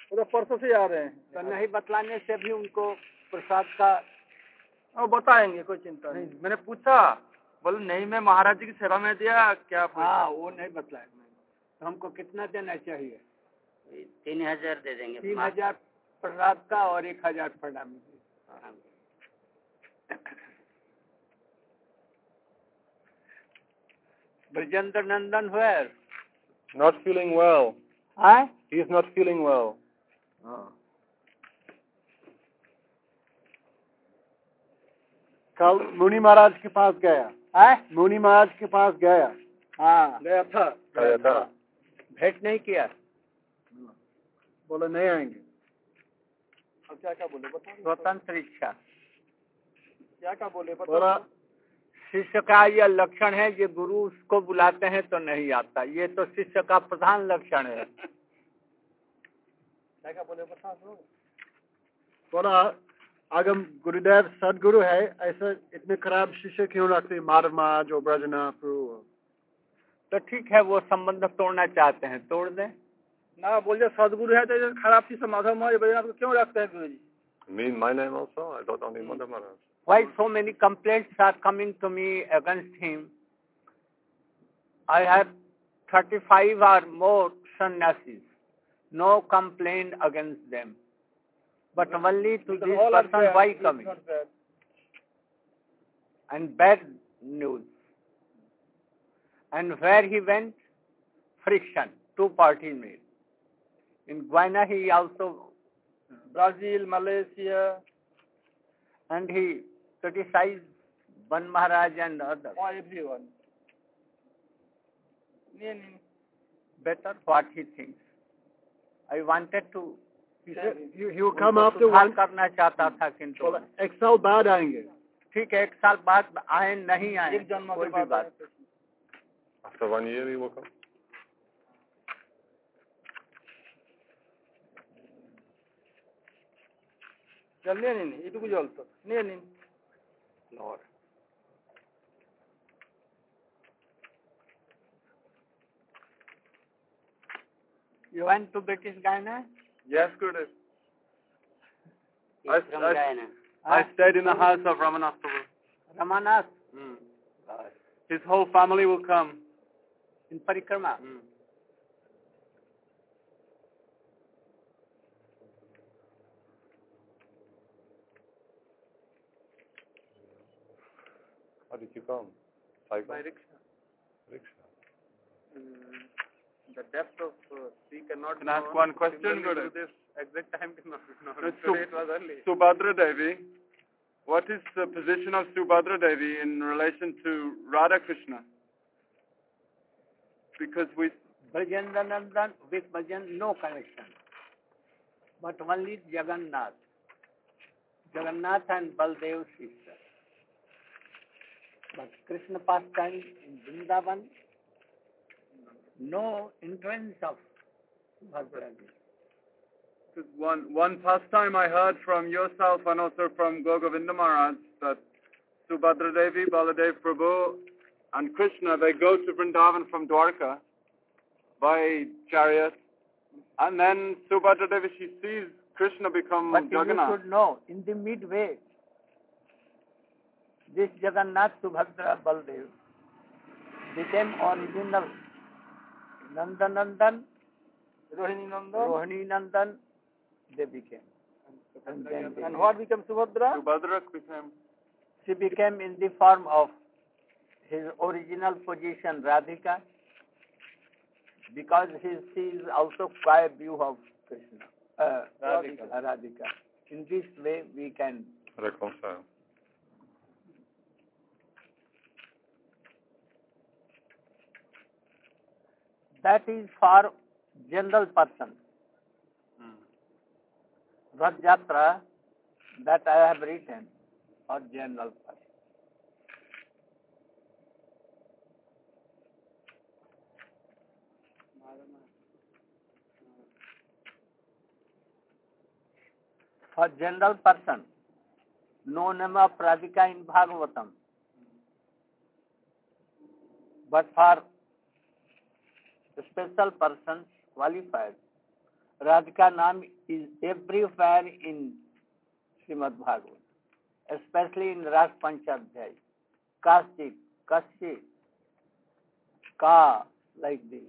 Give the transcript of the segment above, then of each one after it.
वो तो परसों से आ रहे हैं। तो नहीं बतलाने से भी उनको प्रसाद का बताएंगे, कोई चिंता नहीं। मैंने पूछा, बोले नहीं, मैं महाराज जी की सेवा में दिया क्या। हाँ, वो नहीं बतलाए। तो हमको कितना देना चाहिए? 3000 दे देंगे। 3000 प्रसाद का और 1000 प्रणामी। Brajendra Nandan where? Not feeling well. Huh? He is not feeling well. कल मुनि महाराज के पास गया। मुनि महाराज के पास गया। हाँ, गया था। भेंट नहीं किया। बोले नहीं आएंगे। अब क्या बोले बताओ। स्वतंत्र इच्छा। क्या बोले बताओ। शिष्य का यह लक्षण है, ये गुरु उसको बुलाते हैं तो नहीं आता। ये तो शिष्य का प्रधान लक्षण है। क्या बोले बताओ। बोला अगर गुरुदेव सदगुरु है, ऐसा इतने खराब शिष्य क्यों रखते? माधव महाराज और ब्रजनाथ प्रभु। तो ठीक है, वो संबंध तोड़ना चाहते हैं, तोड़ दें ना। बोलिए सदगुरु है तो खराब शिष्य माधव महाराज ब्रजनाथ को क्यों रखते हैं गुरु जी? Mean my name also? I thought only Madhav Maharaj. Why so many complaints are coming to me against him? I have 35 or more sannyasis. No complaint against them. But only to this person, why coming? And bad news. And where he went? Friction. 2 parties made. In Guyana he also, Brazil, Malaysia. And he criticized Ban Maharaj and others. Oh, everyone. Better what he thinks. I wanted to. He will come after one. करना चाहता था किंतु एक साल बाद आएंगे। ठीक है, 1 साल बाद आए नहीं आए, एक जन्म कोई के भी बात। After 1 year he will come. चलने नहीं ये तो कुछ जल्द नहीं Lord. You went to British Guyana? Yes, Gurudev. I stayed in the house of Ramanath Prabhu. Ramanath? His whole family will come. In Parikrama? How did you come? Cycle? By rickshaw. Rickshaw. The depth of sea cannot. Can I ask one question, Gurudev? This exact time cannot be known. Today it was early. Subhadra Devi. What is the position of Subhadra Devi in relation to Radha Krishna? Because we... Brajendra Nandan with Bhajan, no connection. But only Jagannath. Jagannath and Baldev sister. But Krishna pastime in Vrindavan, no influence of Subhadra. One pastime I heard from yourself and also from Gogovinda Maharaj that Subhadra Devi, Baladev Prabhu and Krishna, they go to Vrindavan from Dwarka by chariot, and then Subhadra Devi, she sees Krishna become Jagannath. But you should know, in the midway, this Jagannath, Subhadra, Baldev became original Nandanandan, Rohini Nandan, they became. And what became Subhadra? Subhadra became... She became in the form of his original position, Radhika, because she is also quite view of Krishna, Radhika. In this way, we can reconcile. That is for general person. Rath Yatra, that I have written for general person. For general person, no name of Radhika in Bhagavatam. But for special persons qualified, Radhika naam is everywhere in Srimad Bhagavatam, especially in Ras Panchadhyay. Kashi, Kashi, Ka, like this.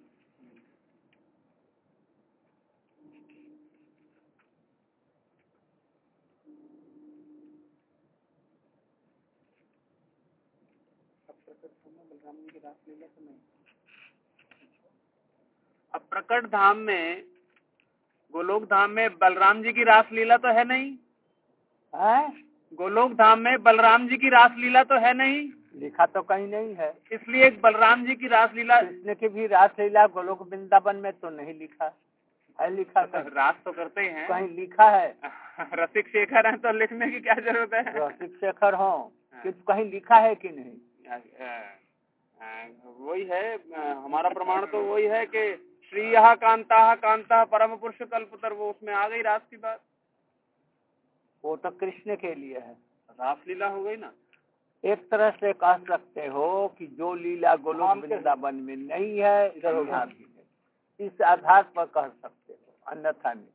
अब प्रकट धाम में, गोलोक धाम में बलराम जी की रासलीला तो है नहीं? गोलोक धाम में बलराम जी की रासलीला तो है नहीं? लिखा तो कहीं नहीं है, इसलिए बलराम जी की रासलीला, कृष्ण की भी रासलीला गोलोक वृंदावन में तो नहीं लिखा है। लिखा रास तो करते हैं, कहीं लिखा है? रसिक शेखर है तो लिखने की क्या जरूरत है? रसिक शेखर हो कि कहीं लिखा है कि नहीं? वही है, हमारा प्रमाण तो वही है कि श्री यहा कांता कांता परम पुरुष कल्पतर, वो उसमें आ गई रास की बात। वो तो कृष्ण के लिए है, रासलीला हो गई ना। एक तरह से कह सकते हो कि जो लीला गोलोक वृंदावन में नहीं है इधर उधर भी है, इस आधार पर कह सकते हो, अन्यथा नहीं।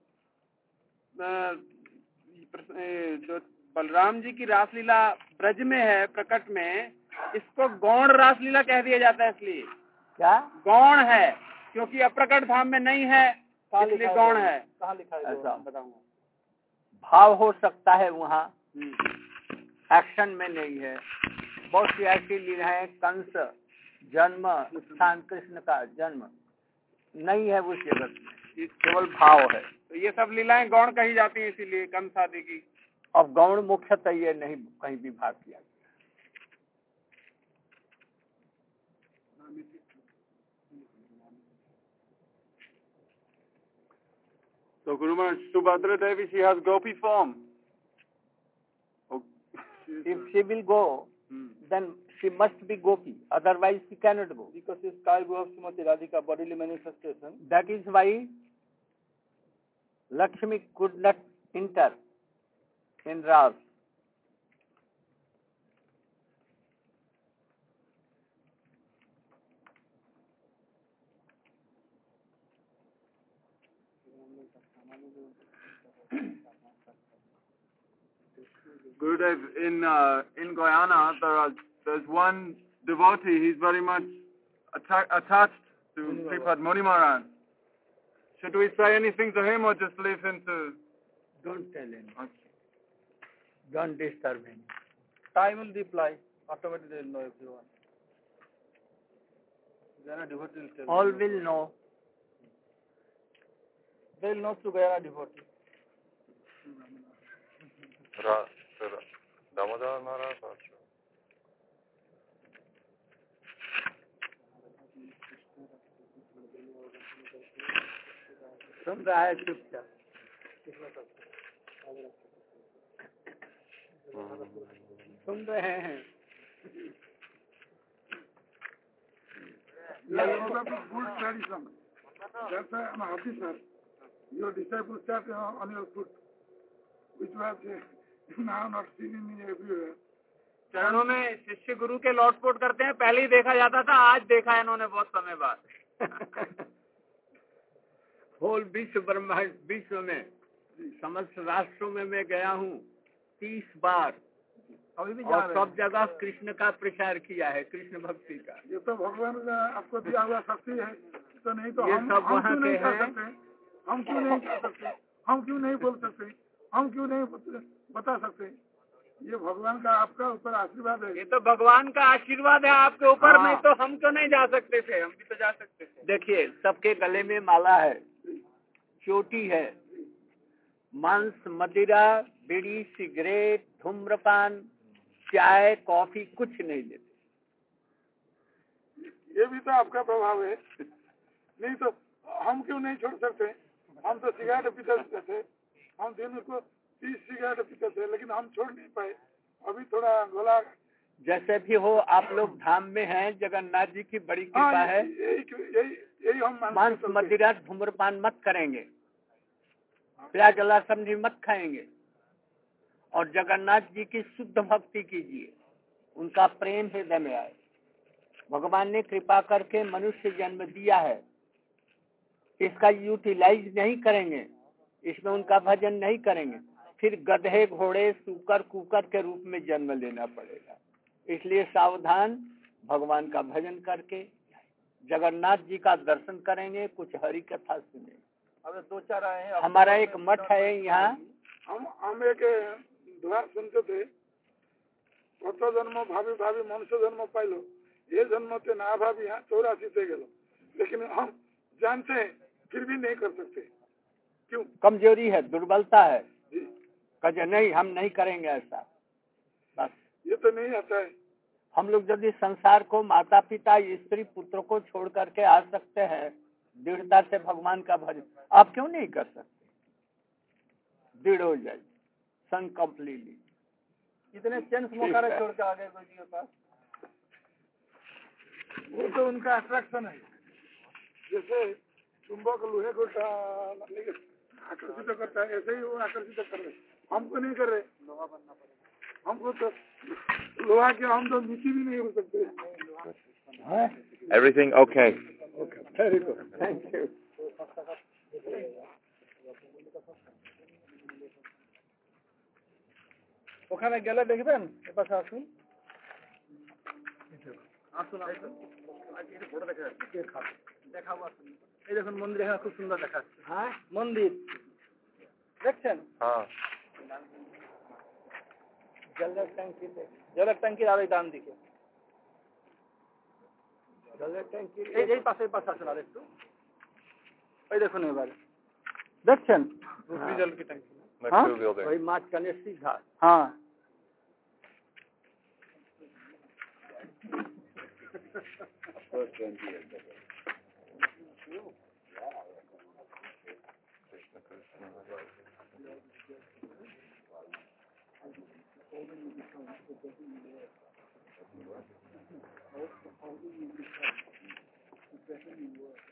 जो बलराम जी की रासलीला ब्रज में है, प्रकट में, इसको गौण रासलीला कह दिया जाता है। इसलिए क्या गौण है? क्योंकि अप्रकट धाम में नहीं है, इसलिए गौण है। कहाँ लिखा है? ऐसा बताऊंगा। भाव हो सकता है वहाँ, एक्शन में नहीं है। बहुत सी ऐसी लीलाएं, कंस जन्म स्थान, कृष्ण का जन्म नहीं है उस जगत में, केवल भाव है। तो ये सब लीलाएं गौण कही जाती हैं, इसीलिए कंस आदि की। अब गौण मुख्यतः ये नहीं कहीं भी भाग किया गया। So Guru Maharaj, Subhadra Devi, she has gopi form. Oh, If she will go, then she must be gopi, otherwise she cannot go. Because she is Kalbu of Srimati Radhika bodily manifestation. That is why Lakshmi could not enter in Ras. Gurudev, in Guyana, there's one devotee. He's very much attached to Sripad Muni Maharaj. Should we say anything to him or just leave him to? Don't tell him. Okay. Don't disturb him. Time will reply. Automatically they will know everyone. Guyana devotee will tell. All will know. They will know through Guyana devotee. Damodar Maharaj also. सुन रहा है चुपचाप। सुन रहे हैं। Good tradition. That's why I'm happy, sir. Your disciples sat on your foot, which was now not seen in everywhere. चरणों में शिष्य गुरु के लौटपोट करते हैं। पहले ही देखा जाता था, आज देखा है इन्होंने बहुत समय बाद। होल विश्व ब्रह्मांड, विश्व में समस्त राष्ट्रों में मैं गया हूँ 30 बार, अभी भी और सब जगह कृष्ण का प्रचार किया है, कृष्ण भक्ति का। ये तो भगवान का आपको दिया हुआ शक्ति है, तो नहीं तो ये हम सब वहाँ क्यों नहीं के कर हैं। सकते? हम क्यों नहीं कर सकते? हम क्यों नहीं बोल सकते? हम क्यों नहीं बता सकते? ये भगवान का आपका ऊपर आशीर्वाद है। ये तो भगवान का आशीर्वाद है आपके ऊपर। नहीं तो हम क्यों नहीं जा सकते थे? हम भी तो जा सकते थे। देखिए, सबके गले में माला है, चोटी है, मांस, मदिरा, बीड़ी, सिगरेट, धूम्रपान, चाय, कॉफी कुछ नहीं देते। ये भी तो आपका प्रभाव है। नहीं तो हम क्यों नहीं छोड़ सकते? हम तो सिगरेट पीते थे, हम दिन को 30 सिगरेट पीते थे, लेकिन हम छोड़ नहीं पाए। अभी थोड़ा गला। जैसे भी हो, आप लोग धाम में हैं, जगन्नाथ जी की बड़ी कृपा है। यही हम मांस, मदिरा, धूम्रपान मत करेंगे, प्याज लहसुन भी मत खाएंगे, और जगन्नाथ जी की शुद्ध भक्ति कीजिए। उनका प्रेम हृदय में आए। भगवान ने कृपा करके मनुष्य जन्म दिया है, इसका यूटिलाइज नहीं करेंगे, इसमें उनका भजन नहीं करेंगे, फिर गधे घोड़े सूकर कुकर के रूप में जन्म लेना पड़ेगा। इसलिए सावधान, भगवान का भजन करके जगन्नाथ जी का दर्शन करेंगे, कुछ हरि कथा सुनेंगे। अब 2-4 आए हैं। हमारा एक मठ है यहाँ, हम एक दुआ सुनते थे, कत जन्म भाभी भाभी मनुष्य जन्म पाइलो, ये जन्म ते ना भाभी यहाँ 84 से गेलो, लेकिन हम जानते हैं फिर भी नहीं कर सकते। क्यों? कमजोरी है, दुर्बलता है। जी, कहे नहीं हम नहीं करेंगे ऐसा, बस ये तो नहीं आता है। हम लोग यदि संसार को, माता पिता स्त्री पुत्र को छोड़ करके आ सकते हैं दृढ़ता से भगवान का भजन, आप क्यों नहीं कर सकते? दृढ़ हो जाए सन कंप्लीटली। इतने चेंस मोकारा छोड़ के आ गए गुरु जी के पास। वो तो उनका अट्रैक्शन है, जैसे चुंबक लोहे को आकर्षित करता है, ऐसे ही वो आकर्षित कर रहे। हमको नहीं कर रहे, लोहा बनना पड़ेगा हमको, तो लोहा के हम तो मिट्टी भी नहीं हो सकते। Everything okay? Okay, very good. Thank you. ওখানে গেলে দেখবেন, এপাশে আসুন আসুন ফটো দেখা যাচ্ছে, দেখাবো আসুন। এই দেখুন মন্দির এখানে খুব সুন্দর দেখা যাচ্ছে। হ্যাঁ মন্দির দেখছেন? হ্যাঁ, জলের ট্যাঙ্কির আর ওই ডান দিকে জলের ট্যাঙ্কি এই পাশে আসুন আর একটু, ওই দেখুন এবারে দেখছেন জল কি ট্যাঙ্কি? McCoo building. वही माच कने सीधा। हाँ